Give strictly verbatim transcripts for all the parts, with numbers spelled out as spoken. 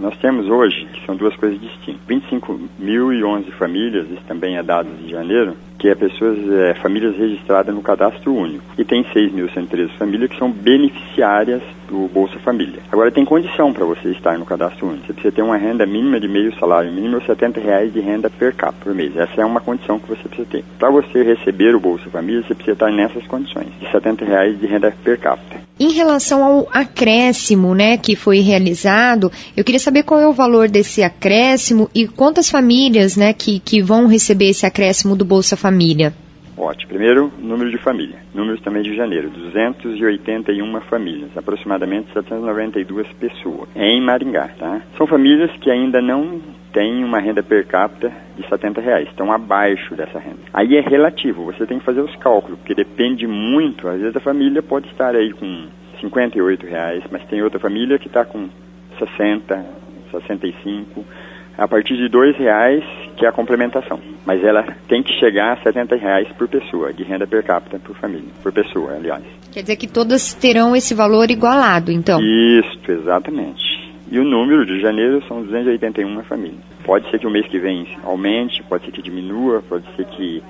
Nós temos hoje, que são duas coisas distintas, vinte e cinco mil e onze famílias, isso também é dados de janeiro, que é pessoas, é, famílias registradas no cadastro único. E tem seis mil cento e treze famílias que são beneficiárias do Bolsa Família. Agora tem condição para você estar no cadastro único. Você precisa ter uma renda mínima de meio salário mínimo ou setenta reais de renda per capita por mês. Essa é uma condição que você precisa ter. Para você receber o Bolsa Família, você precisa estar nessas condições, de setenta reais de renda per capita. Em relação ao acréscimo, né, que foi realizado, eu queria saber qual é o valor desse acréscimo e quantas famílias, né, que, que vão receber esse acréscimo do Bolsa Família. Ótimo. Primeiro, número de família. Números também de janeiro. duzentas e oitenta e uma famílias, aproximadamente setecentas e noventa e duas pessoas, em Maringá, tá? São famílias que ainda não têm uma renda per capita de setenta reais, estão abaixo dessa renda. Aí é relativo, você tem que fazer os cálculos, porque depende muito, às vezes a família pode estar aí com cinquenta e oito reais, mas tem outra família que está com sessenta, sessenta e cinco, a partir de dois reais, que é a complementação. Mas ela tem que chegar a setenta reais por pessoa, de renda per capita por família, por pessoa, aliás. Quer dizer que todas terão esse valor igualado, então? Isso, exatamente. E o número de janeiro são duzentas e oitenta e uma famílias. Pode ser que o mês que vem aumente, pode ser que diminua, pode ser que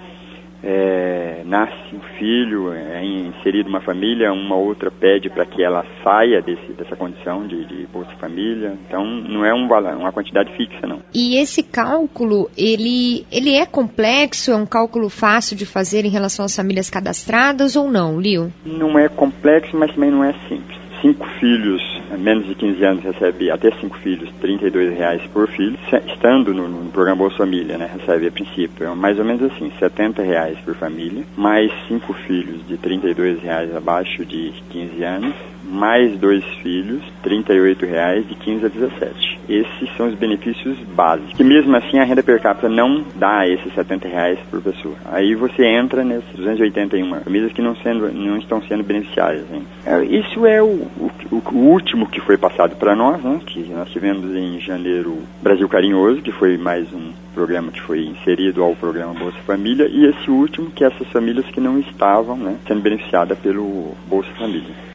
é, nasce um filho, é inserido uma família, uma outra pede para que ela saia desse, dessa condição de, de Bolsa Família. Então, não é um, uma quantidade fixa, não. E esse cálculo, ele, ele é complexo? É um cálculo fácil de fazer em relação às famílias cadastradas ou não, Lio? Não é complexo, mas também não é simples. Cinco filhos, menos de quinze anos, recebe até cinco filhos, trinta e dois reais por filho. Estando no, no programa Bolsa Família, né, recebe a princípio, é mais ou menos assim, setenta reais por família, mais cinco filhos de trinta e dois reais abaixo de quinze anos, mais dois filhos, trinta e oito reais de quinze a dezessete. Esses são os benefícios básicos. Que mesmo assim a renda per capita não dá esses setenta reais por pessoa. Aí você entra nesses duzentas e oitenta e uma famílias que não, sendo, não estão sendo beneficiárias. Hein? Isso é o, o, o último que foi passado para nós, né? Que nós tivemos em janeiro Brasil Carinhoso, que foi mais um programa que foi inserido ao programa Bolsa Família, e esse último que é essas famílias que não estavam, né, sendo beneficiadas pelo Bolsa Família.